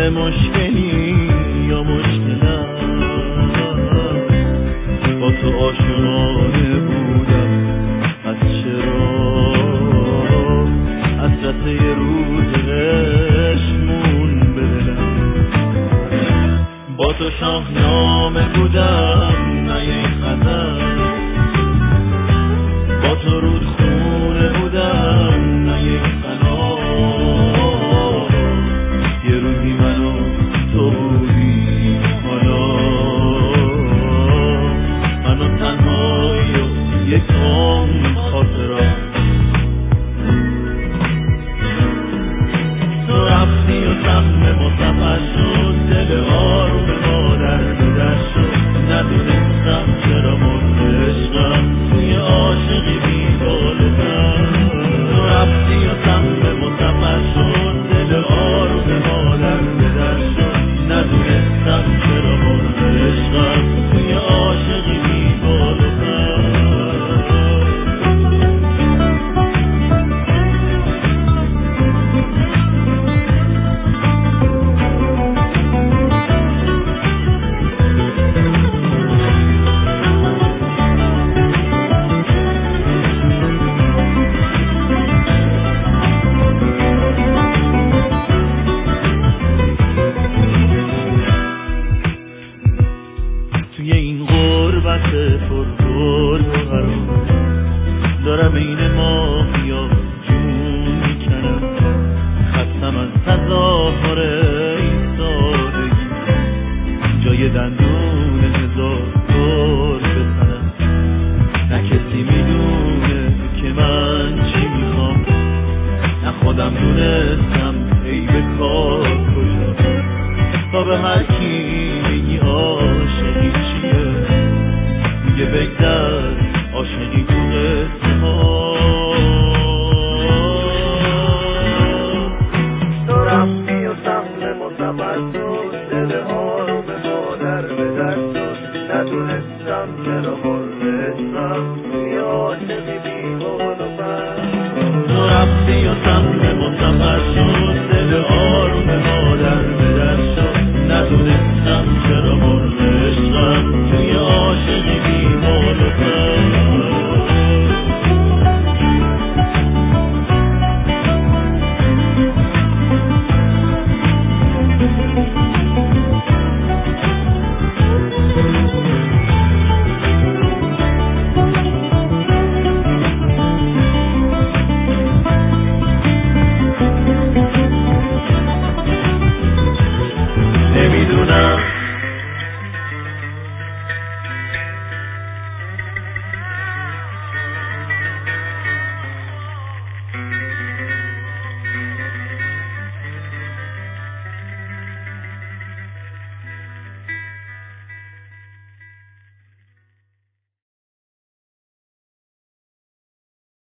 مشکلی یا مشکلم، با تو عاشقانه بودم. از چرا حسرت یه روز عشقمون به دلم، با تو شاهنامه بودم نه یه خزر، با تو رودخونه بودم نه یه فنا. یه روزی منو تو بودی، حالا منو تنهایی و یک عمر خاطرات. تو رفتی و سهم مصفر شد، دل آروم ما در بدر شد. ندونستم چرا مرد عشقم توی عاشقی بی‌بالتر. تو رفتی و سهم مصفر شد، دل آروم ما در بدر شد. ندونستم چرا مرد عشقم توی عاشقی بی‌بالتر. توی این غربت پرگرد و قرار دارم این ماهیا جون میکنم. خستم از تظاهر این سادگی، جای دندون هزار دور بزنم. نه کسی میدونه که من چی میخوام، نه خودم دونستم ای به کار کجا. تا به هر کی بگی عاشقی چیه، میگه بگذر عاشقی تو قصه ها. تو رفتی و سهم مصفر شد، دل آروم ما در بدر شد. ندونستم چرا مرد عشقم توی عاشقی بی‌بالتر. تو رفتی و سهم مصفر شد، دل آروم ما در بدر شد. ندونستم چرا مرد عشقم توی عاشقی بی‌بالتر. نمیدونم